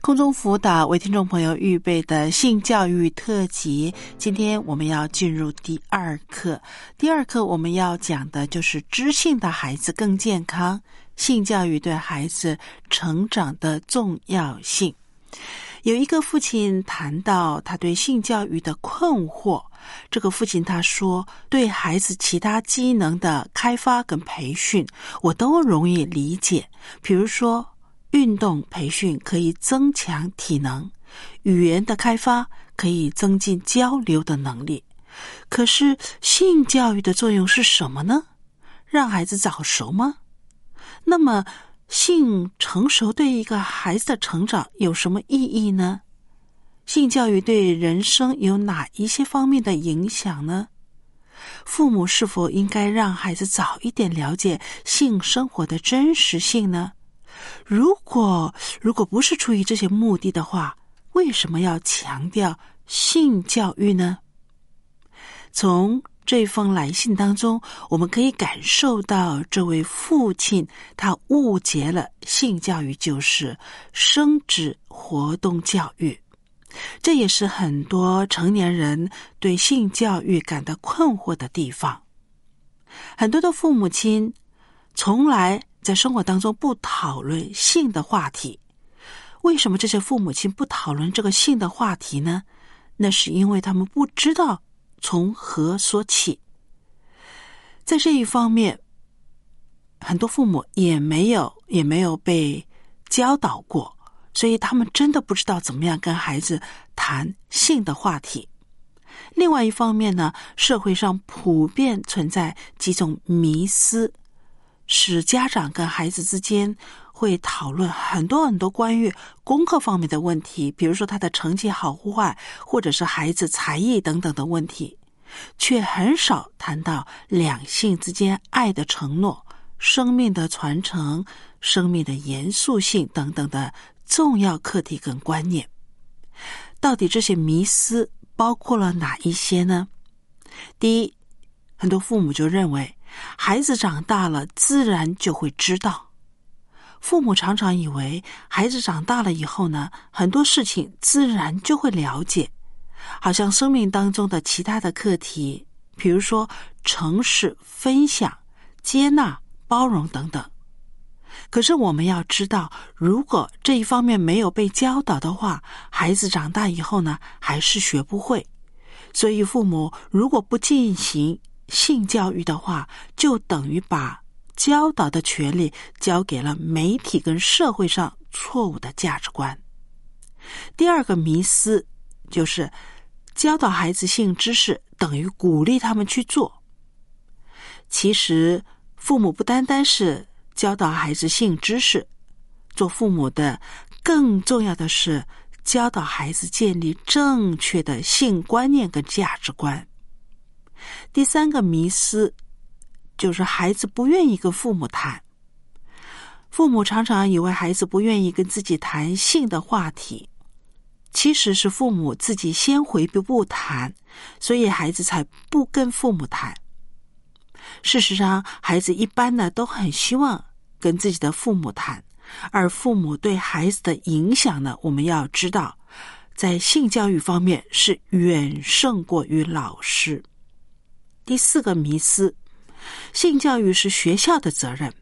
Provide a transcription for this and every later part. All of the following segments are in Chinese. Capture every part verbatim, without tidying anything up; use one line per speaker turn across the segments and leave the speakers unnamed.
空中辅导为听众朋友预备的性教育特辑，今天我们要进入第二课。第二课我们要讲的就是知性的孩子更健康，性教育对孩子成长的重要性。有一个父亲谈到他对性教育的困惑，这个父亲他说，对孩子其他机能的开发跟培训我都容易理解，比如说运动培训可以增强体能，语言的开发可以增进交流的能力。可是性教育的作用是什么呢？让孩子早熟吗？那么性成熟对一个孩子的成长有什么意义呢？性教育对人生有哪一些方面的影响呢？父母是否应该让孩子早一点了解性生活的真实性呢？如果如果不是出于这些目的的话，为什么要强调性教育呢？从这封来信当中，我们可以感受到这位父亲他误解了性教育就是生殖活动教育，这也是很多成年人对性教育感到困惑的地方。很多的父母亲从来在生活当中不讨论性的话题。为什么这些父母亲不讨论这个性的话题呢？那是因为他们不知道从何说起。在这一方面，很多父母也没有也没有被教导过，所以他们真的不知道怎么样跟孩子谈性的话题。另外一方面呢，社会上普遍存在几种迷思，使家长跟孩子之间会讨论很多很多关于功课方面的问题，比如说他的成绩好坏，或者是孩子才艺等等的问题，却很少谈到两性之间爱的承诺、生命的传承、生命的严肃性等等的重要课题跟观念。到底这些迷思包括了哪一些呢？第一，很多父母就认为孩子长大了自然就会知道。父母常常以为孩子长大了以后呢，很多事情自然就会了解，好像生命当中的其他的课题，比如说诚实、分享、接纳、包容等等。可是我们要知道，如果这一方面没有被教导的话，孩子长大以后呢，还是学不会。所以父母如果不进行性教育的话，就等于把教导的权利交给了媒体跟社会上错误的价值观。第二个迷思就是教导孩子性知识等于鼓励他们去做。其实父母不单单是教导孩子性知识，做父母的更重要的是教导孩子建立正确的性观念跟价值观。第三个迷思就是孩子不愿意跟父母谈。父母常常以为孩子不愿意跟自己谈性的话题，其实是父母自己先回避不谈，所以孩子才不跟父母谈。事实上，孩子一般呢都很希望跟自己的父母谈，而父母对孩子的影响呢，我们要知道，在性教育方面是远胜过于老师。第四个迷思，性教育是学校的责任。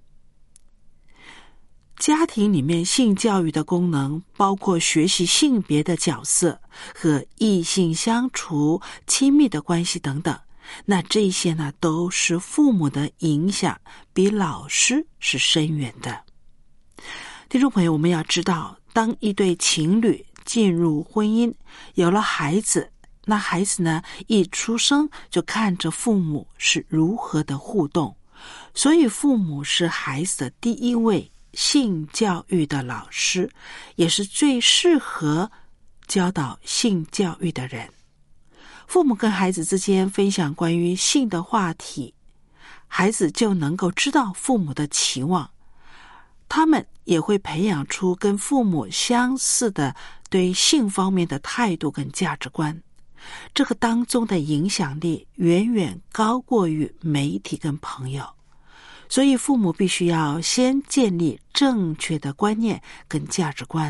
家庭里面性教育的功能包括学习性别的角色和异性相处、亲密的关系等等，那这些呢都是父母的影响比老师是深远的。听众朋友，我们要知道，当一对情侣进入婚姻，有了孩子，那孩子呢一出生就看着父母是如何的互动，所以父母是孩子的第一位性教育的老师，也是最适合教导性教育的人。父母跟孩子之间分享关于性的话题，孩子就能够知道父母的期望，他们也会培养出跟父母相似的对性方面的态度跟价值观。这个当中的影响力远远高过于媒体跟朋友，所以父母必须要先建立正确的观念跟价值观，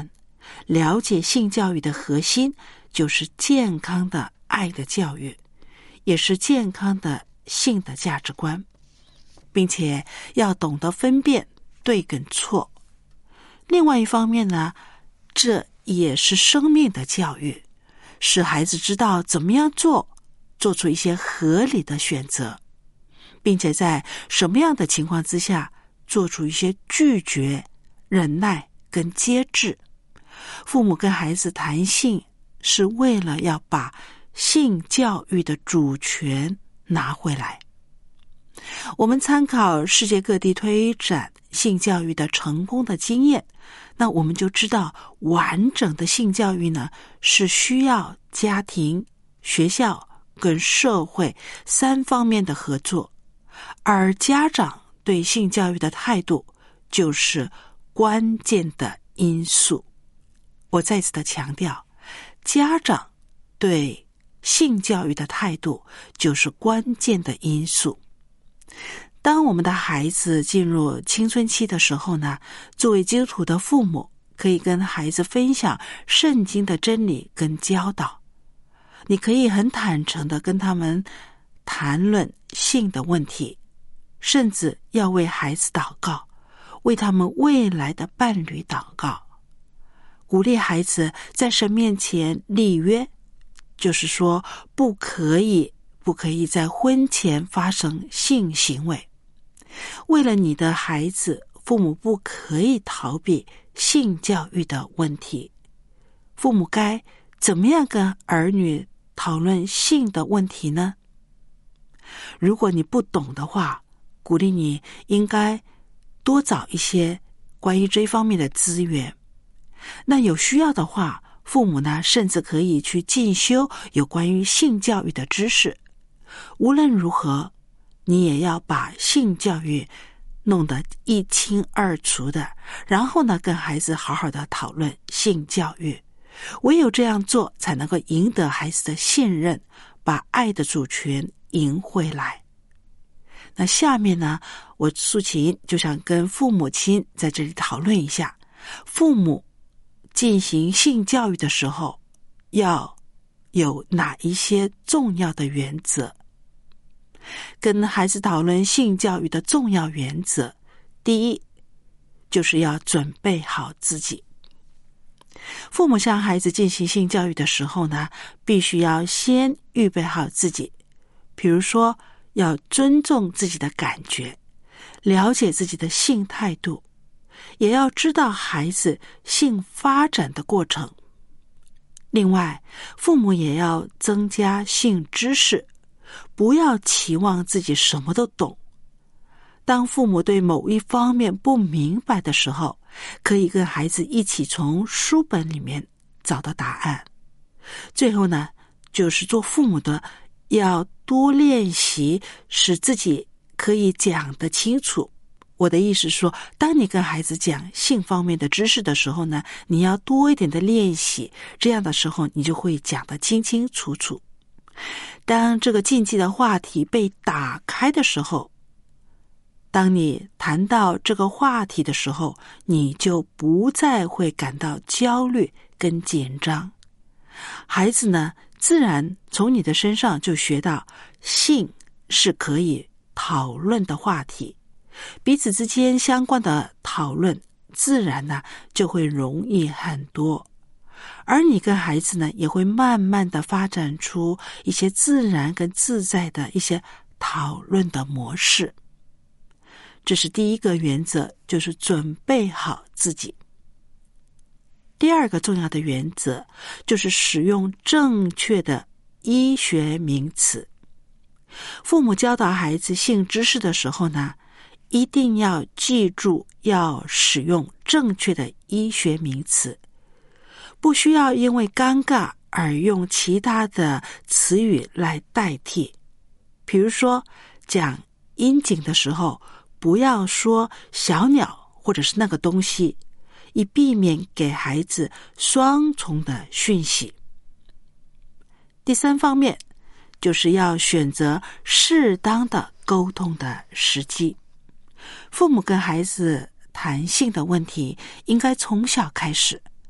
了解性教育的核心就是健康的爱的教育，也是健康的性的价值观，并且要懂得分辨对跟错。另外一方面呢，这也是生命的教育，使孩子知道怎么样做，做出一些合理的选择，并且在什么样的情况之下做出一些拒绝、忍耐跟节制。父母跟孩子谈性，是为了要把性教育的主权拿回来。我们参考世界各地推展性教育的成功的经验，那我们就知道完整的性教育呢，是需要家庭、学校跟社会三方面的合作，而家长对性教育的态度就是关键的因素。我再次的强调，家长对性教育的态度就是关键的因素。当我们的孩子进入青春期的时候呢，作为基督徒的父母，可以跟孩子分享圣经的真理跟教导。你可以很坦诚的跟他们谈论性的问题，甚至要为孩子祷告，为他们未来的伴侣祷告。鼓励孩子在神面前立约，就是说不可以不可以在婚前发生性行为。为了你的孩子，父母不可以逃避性教育的问题。父母该怎么样跟儿女讨论性的问题呢？如果你不懂的话，鼓励你应该多找一些关于这方面的资源。那有需要的话，父母呢，甚至可以去进修有关于性教育的知识。无论如何，你也要把性教育弄得一清二楚的，然后呢，跟孩子好好的讨论性教育。唯有这样做，才能够赢得孩子的信任，把爱的主权赢回来。那下面呢，我素琴就想跟父母亲在这里讨论一下，父母进行性教育的时候要有哪一些重要的原则。跟孩子讨论性教育的重要原则，第一，就是要准备好自己。父母向孩子进行性教育的时候呢，必须要先预备好自己，比如说要尊重自己的感觉，了解自己的性态度，也要知道孩子性发展的过程。另外，父母也要增加性知识，不要期望自己什么都懂。当父母对某一方面不明白的时候，可以跟孩子一起从书本里面找到答案。最后呢，就是做父母的要多练习，使自己可以讲得清楚。我的意思是说，当你跟孩子讲性方面的知识的时候呢，你要多一点的练习，这样的时候你就会讲得清清楚楚。当这个禁忌的话题被打开的时候，当你谈到这个话题的时候，你就不再会感到焦虑跟紧张。孩子呢，自然从你的身上就学到性是可以讨论的话题，彼此之间相关的讨论自然呢就会容易很多。而你跟孩子呢，也会慢慢的发展出一些自然跟自在的一些讨论的模式。这是第一个原则，就是准备好自己。第二个重要的原则，就是使用正确的医学名词。父母教导孩子性知识的时候呢，一定要记住要使用正确的医学名词，不需要因为尴尬而用其他的词语来代替。比如说，讲阴茎的时候，不要说小鸟或者是那个东西，以避免给孩子双重的讯息。第三方面，就是要选择适当的沟通的时机。父母跟孩子谈性的问题，应该从小开始，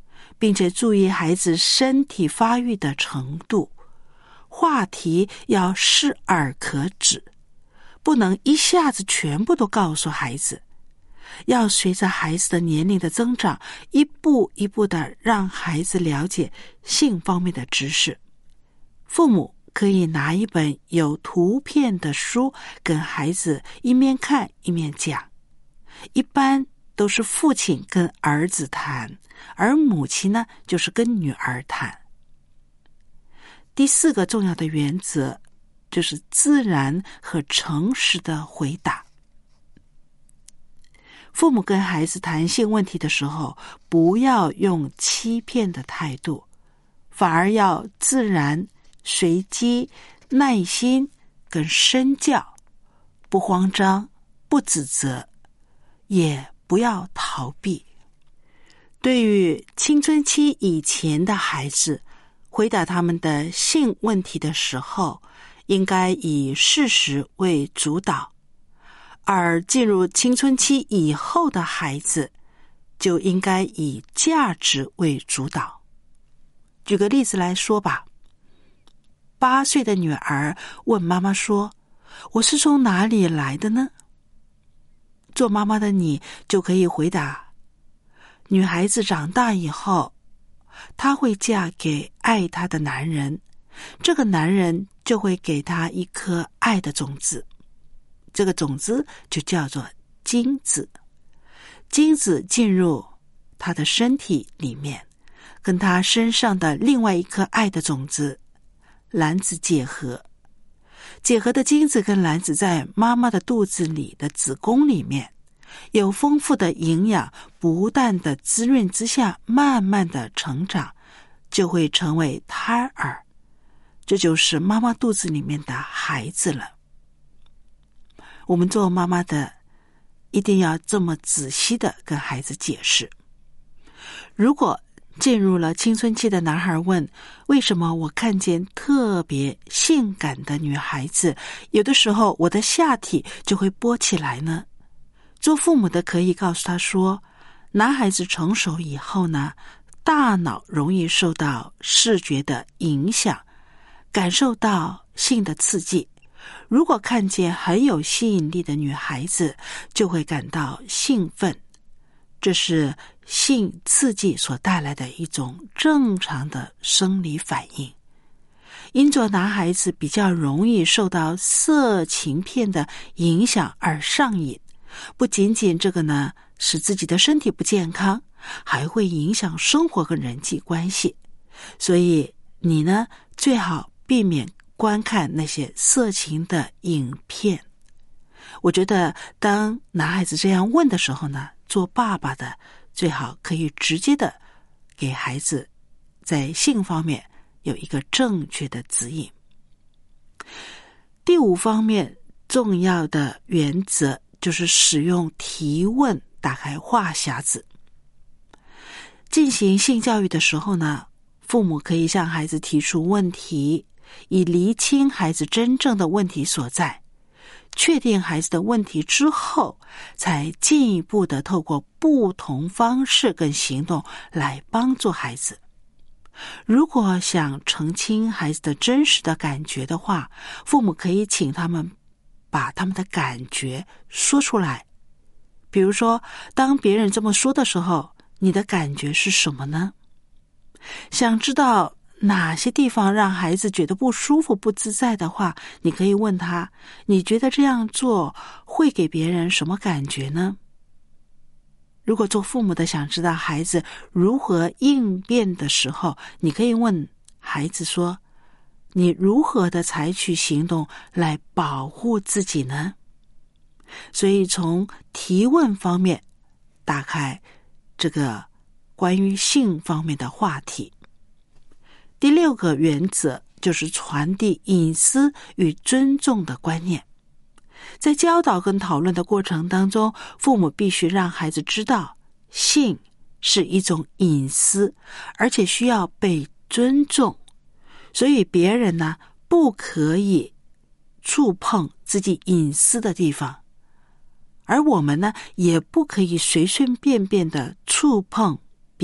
并且注意孩子身体发育的程度。话题要适而可止，不能一下子全部都告诉孩子，要随着孩子的年龄的增长，一步一步的让孩子了解性方面的知识。父母可以拿一本有图片的书跟孩子一面看一面讲，一般都是父亲跟儿子谈，而母亲呢就是跟女儿谈。第四个重要的原则就是自然和诚实的回答。父母跟孩子谈性问题的时候，不要用欺骗的态度，反而要自然、随机、耐心跟身教，不慌张，不指责，也不要逃避。对于青春期以前的孩子，回答他们的性问题的时候，应该以事实为主导，而进入青春期以后的孩子，就应该以价值为主导。举个例子来说吧，八岁的女儿问妈妈说：“我是从哪里来的呢？”做妈妈的你就可以回答：女孩子长大以后，她会嫁给爱她的男人，这个男人就会给她一颗爱的种子，这个种子就叫做精子。精子进入她的身体里面，跟她身上的另外一颗爱的种子卵子结合，结合的精子跟卵子在妈妈的肚子里的子宫里面，有丰富的营养不断的滋润之下，慢慢的成长，就会成为胎儿，这就是妈妈肚子里面的孩子了。我们做妈妈的一定要这么仔细的跟孩子解释。如果进入了青春期的男孩问，为什么我看见特别性感的女孩子，有的时候我的下体就会勃起来呢？做父母的可以告诉他说，男孩子成熟以后呢，大脑容易受到视觉的影响，感受到性的刺激。如果看见很有吸引力的女孩子，就会感到兴奋，这是性刺激所带来的一种正常的生理反应。因着男孩子比较容易受到色情片的影响而上瘾，不仅仅这个呢使自己的身体不健康，还会影响生活和人际关系。所以你呢最好避免观看那些色情的影片。我觉得当男孩子这样问的时候呢，做爸爸的最好可以直接的给孩子在性方面有一个正确的指引。第五方面重要的原则就是使用提问打开话匣子。进行性教育的时候呢，父母可以向孩子提出问题，以厘清孩子真正的问题所在。确定孩子的问题之后，才进一步的透过不同方式跟行动来帮助孩子。如果想澄清孩子的真实的感觉的话，父母可以请他们把他们的感觉说出来。比如说，当别人这么说的时候，你的感觉是什么呢？想知道哪些地方让孩子觉得不舒服、不自在的话，你可以问他，你觉得这样做会给别人什么感觉呢？如果做父母的想知道孩子如何应变的时候，你可以问孩子说，你如何的采取行动来保护自己呢？所以从提问方面打开这个关于性方面的话题。第六个原则就是传递隐私与尊重的观念。在教导跟讨论的过程当中，父母必须让孩子知道，性是一种隐私，而且需要被尊重。所以别人呢，不可以触碰自己隐私的地方，而我们呢，也不可以随随便便的触碰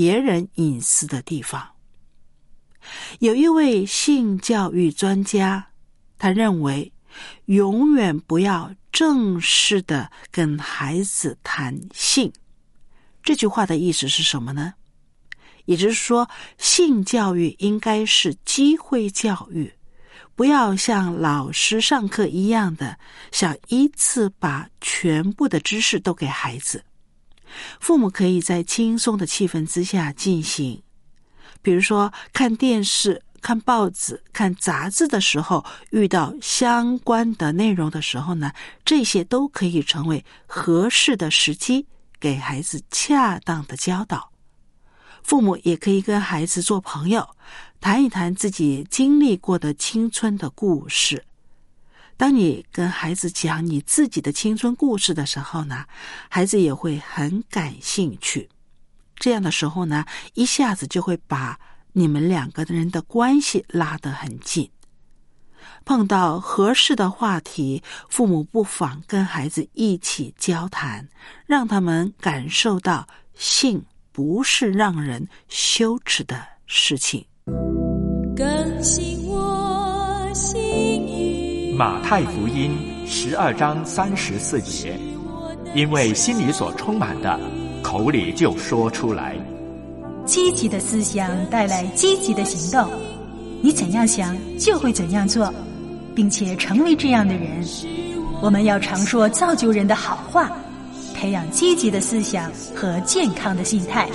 别人隐私的地方。有一位性教育专家，他认为永远不要正式的跟孩子谈性。这句话的意思是什么呢？也就是说，性教育应该是机会教育，不要像老师上课一样的想一次把全部的知识都给孩子。父母可以在轻松的气氛之下进行，比如说看电视、看报纸、看杂志的时候，遇到相关的内容的时候呢，这些都可以成为合适的时机，给孩子恰当的教导。父母也可以跟孩子做朋友，谈一谈自己经历过的青春的故事。当你跟孩子讲你自己的青春故事的时候呢，孩子也会很感兴趣。这样的时候呢，一下子就会把你们两个人的关系拉得很近。碰到合适的话题，父母不妨跟孩子一起交谈，让他们感受到性不是让人羞耻的事情。
更新我心意。
马太福音十二章三十四节，因为心里所充满的，口里就说出来。
积极的思想带来积极的行动，你怎样想就会怎样做，并且成为这样的人。我们要常说造就人的好话，培养积极的思想和健康的心态。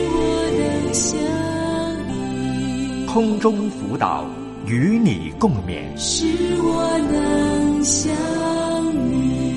空中辅导，与你共勉。
使我能想你。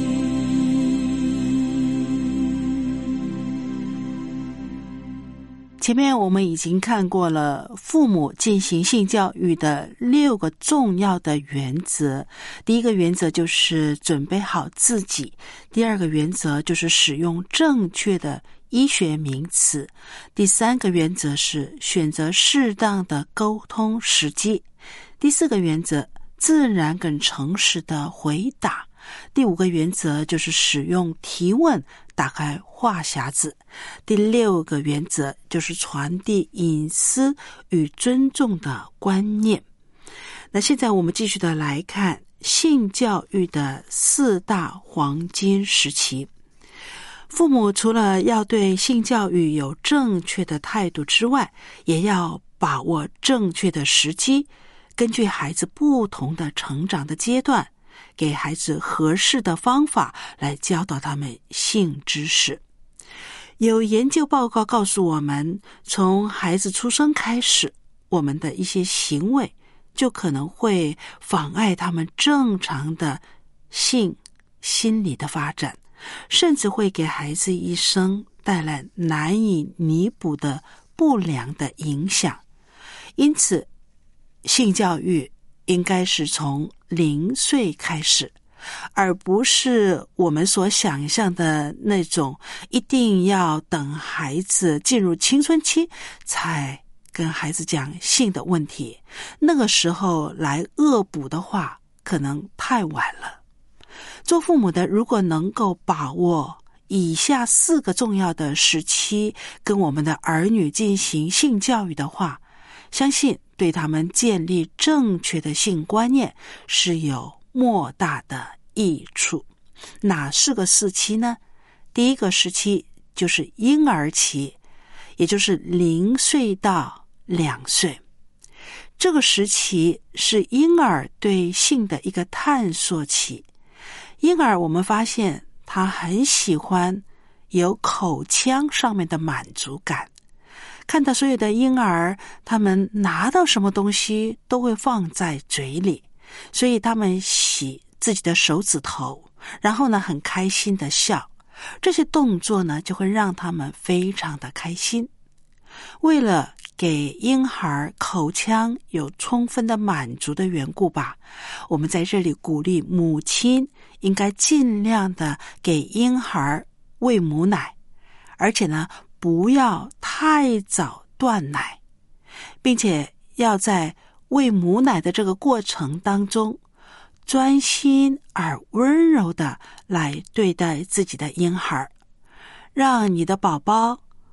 前面我们已经看过了父母进行性教育的六个重要的原则。第一个原则就是准备好自己，第二个原则就是使用正确的医学名词，第三个原则是选择适当的沟通时机，第四个原则自然跟诚实的回答，第五个原则就是使用提问打开话匣子，第六个原则就是传递隐私与尊重的观念。那现在我们继续的来看性教育的四大黄金时期。父母除了要对性教育有正确的态度之外，也要把握正确的时机，根据孩子不同的成长的阶段，给孩子合适的方法来教导他们性知识。有研究报告告诉我们，从孩子出生开始，我们的一些行为就可能会妨碍他们正常的性心理的发展，甚至会给孩子一生带来难以弥补的不良的影响。因此，性教育应该是从零岁开始，而不是我们所想象的那种一定要等孩子进入青春期才跟孩子讲性的问题，那个时候来恶补的话可能太晚了。做父母的如果能够把握以下四个重要的时期跟我们的儿女进行性教育的话，相信对他们建立正确的性观念是有莫大的益处。哪四个时期呢？第一个时期就是婴儿期，也就是零岁到两岁。这个时期是婴儿对性的一个探索期。婴儿我们发现他很喜欢有口腔上面的满足感，看到所有的婴儿，他们拿到什么东西都会放在嘴里，所以他们洗自己的手指头，然后呢很开心的笑，这些动作呢就会让他们非常的开心。为了给婴孩口腔有充分的满足的缘故吧，我们在这里鼓励母亲应该尽量的给婴孩喂母奶，而且呢不要太早断奶，并且要在喂母奶的这个过程当中专心而温柔的来对待自己的婴孩，让你的宝宝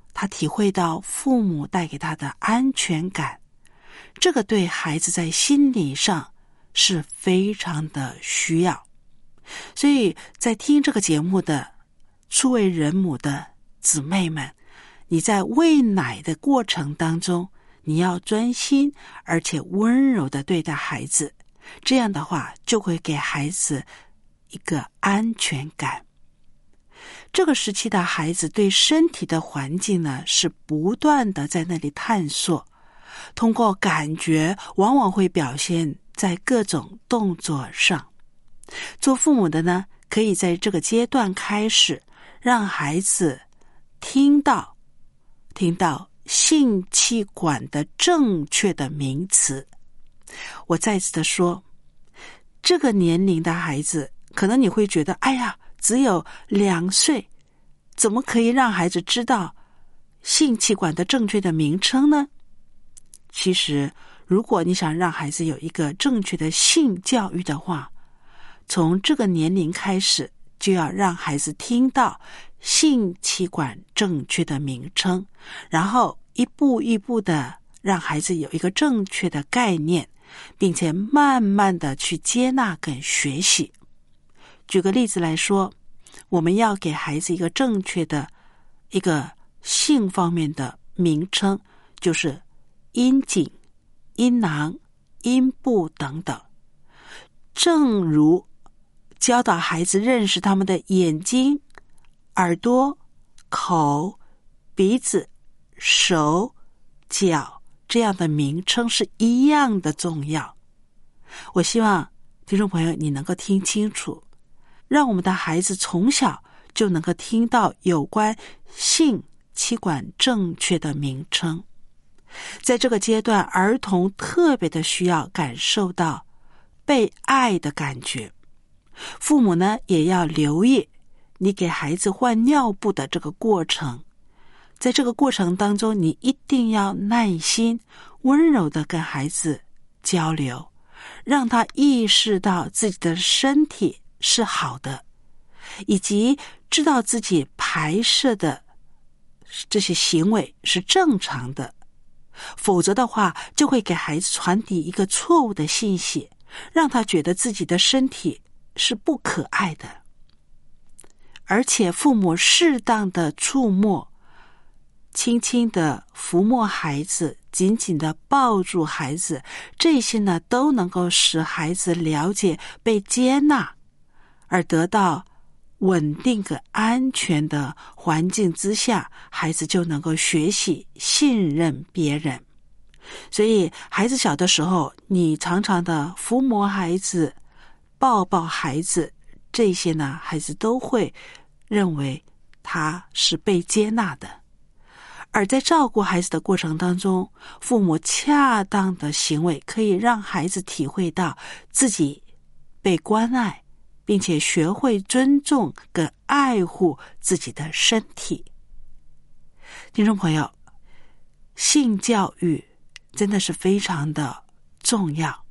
他体会到父母带给他的安全感，这个对孩子在心理上是非常的需要。所以在听这个节目的初为人母的姊妹们，你在喂奶的过程当中，你要专心而且温柔地对待孩子，这样的话就会给孩子一个安全感。这个时期的孩子对身体的环境呢，是不断的在那里探索，通过感觉往往会表现在各种动作上。做父母的呢，可以在这个阶段开始让孩子听到听到性器官的正确的名词。我再次的说，这个年龄的孩子，可能你会觉得，哎呀，只有两岁，怎么可以让孩子知道性器官的正确的名称呢？其实，如果你想让孩子有一个正确的性教育的话，从这个年龄开始，就要让孩子听到性器官正确的名称，然后一步一步的让孩子有一个正确的概念，并且慢慢的去接纳跟学习。举个例子来说，我们要给孩子一个正确的一个性方面的名称，就是阴茎、阴囊、阴部等等。正如教导孩子认识他们的眼睛、耳朵、口、鼻子、手、脚这样的名称是一样的重要。我希望听众朋友你能够听清楚，让我们的孩子从小就能够听到有关性器官正确的名称。在这个阶段，儿童特别的需要感受到被爱的感觉。父母呢，也要留意你给孩子换尿布的这个过程。在这个过程当中，你一定要耐心、温柔地跟孩子交流，让他意识到自己的身体是好的，以及知道自己排射的这些行为是正常的。否则的话，就会给孩子传递一个错误的信息，让他觉得自己的身体是不可爱的。而且父母适当的触摸，轻轻的抚摸孩子，紧紧的抱住孩子，这些呢都能够使孩子了解被接纳，而得到稳定和安全的环境之下，孩子就能够学习信任别人。所以孩子小的时候，你常常的抚摸孩子、抱抱孩子，这些呢孩子都会认为他是被接纳的。而在照顾孩子的过程当中，父母恰当的行为可以让孩子体会到自己被关爱，并且学会尊重跟爱护自己的身体。听众朋友，性教育真的是非常的重要。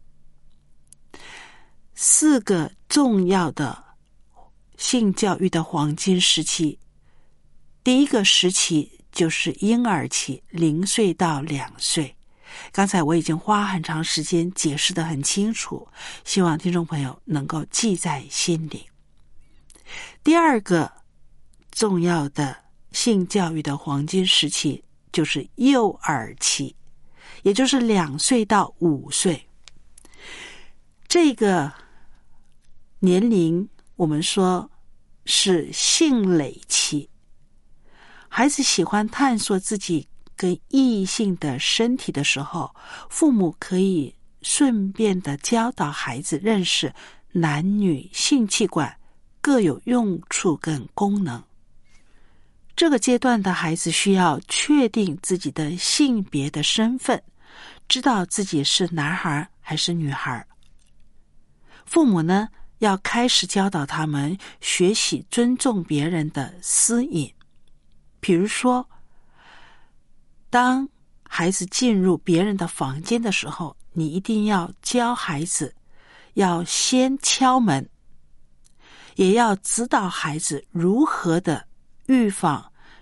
四个重要的性教育的黄金时期，第一个时期就是婴儿期，零岁到两岁。刚才我已经花很长时间解释得很清楚，希望听众朋友能够记在心里。第二个重要的性教育的黄金时期就是幼儿期，也就是两岁到五岁。这个年龄我们说是性蕾期，孩子喜欢探索自己跟异性的身体的时候，父母可以顺便的教导孩子认识男女性器官各有用处跟功能。这个阶段的孩子需要确定自己的性别的身份，知道自己是男孩还是女孩。父母呢，要开始教导他们学习尊重别人的私隐。比如说，当孩子进入别人的房间的时候，你一定要教孩子要先敲门，也要指导孩子如何的预防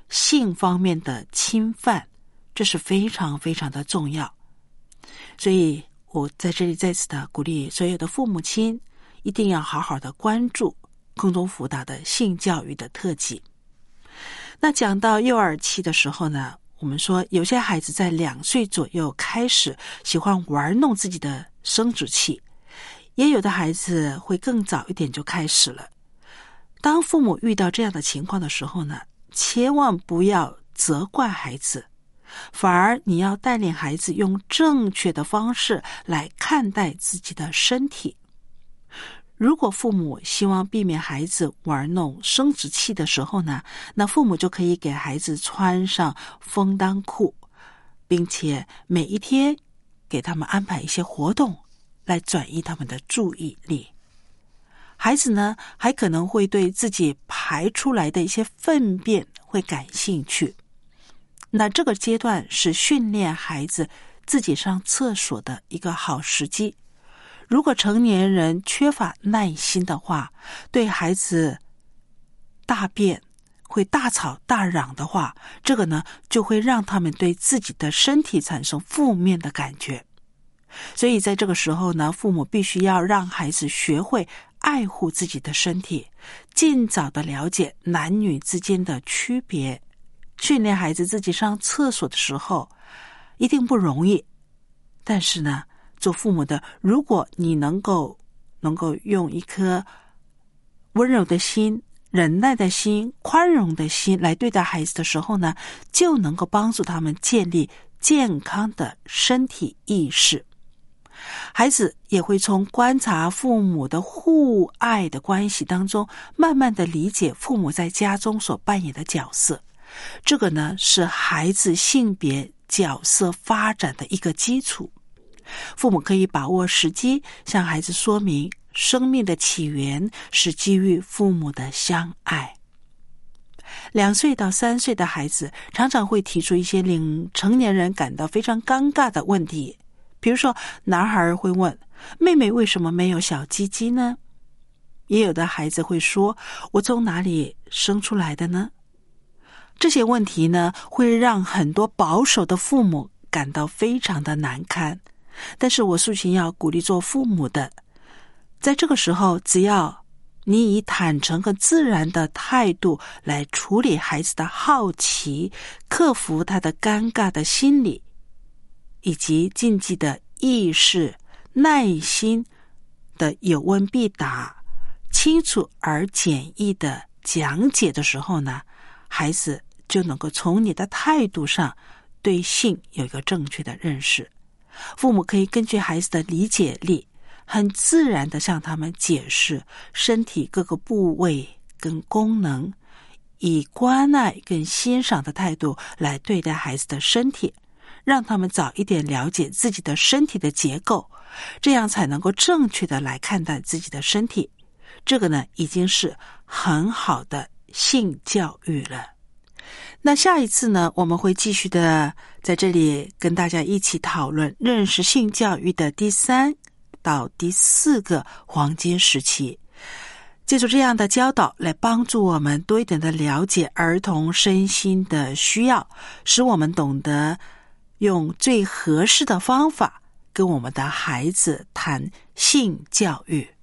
性方面的侵犯，这是非常非常的重要。所以我在这里再次的鼓励所有的父母亲，一定要好好的关注空中辅导的性教育的特辑。那讲到幼儿期的时候呢，我们说有些孩子在两岁左右开始喜欢玩弄自己的生殖器，也有的孩子会更早一点就开始了。当父母遇到这样的情况的时候呢，千万不要责怪孩子，反而你要带领孩子用正确的方式来看待自己的身体。如果父母希望避免孩子玩弄生殖器的时候呢，那父母就可以给孩子穿上风裆裤，并且每一天给他们安排一些活动来转移他们的注意力。孩子呢，还可能会对自己排出来的一些粪便会感兴趣。那这个阶段是训练孩子自己上厕所的一个好时机。如果成年人缺乏耐心的话，对孩子大便会大吵大嚷的话，这个呢就会让他们对自己的身体产生负面的感觉。所以在这个时候呢，父母必须要让孩子学会爱护自己的身体，尽早的了解男女之间的区别。训练孩子自己上厕所的时候一定不容易，但是呢，做父母的，如果你能够能够用一颗温柔的心、忍耐的心、宽容的心来对待孩子的时候呢，就能够帮助他们建立健康的身体意识。孩子也会从观察父母的互爱的关系当中，慢慢的理解父母在家中所扮演的角色。这个呢，是孩子性别角色发展的一个基础。父母可以把握时机，向孩子说明生命的起源是基于父母的相爱。两岁到三岁的孩子常常会提出一些令成年人感到非常尴尬的问题，比如说男孩会问，妹妹为什么没有小鸡鸡呢？也有的孩子会说，我从哪里生出来的呢？这些问题呢，会让很多保守的父母感到非常的难堪。但是我素琴要鼓励做父母的，在这个时候，只要你以坦诚和自然的态度来处理孩子的好奇，克服他的尴尬的心理，以及禁忌的意识，耐心的有问必答，清楚而简易的讲解的时候呢，孩子就能够从你的态度上对性有一个正确的认识。父母可以根据孩子的理解力，很自然地向他们解释身体各个部位跟功能，以关爱跟欣赏的态度来对待孩子的身体，让他们早一点了解自己的身体的结构，这样才能够正确的来看待自己的身体。这个呢，已经是很好的性教育了。那下一次呢，我们会继续的在这里跟大家一起讨论认识性教育的第三到第四个黄金时期，借助这样的教导来帮助我们多一点的了解儿童身心的需要，使我们懂得用最合适的方法跟我们的孩子谈性教育。